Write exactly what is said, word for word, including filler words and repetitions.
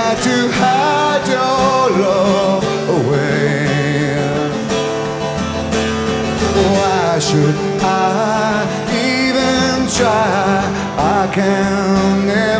try to hide your love away. Why should I even try? I can never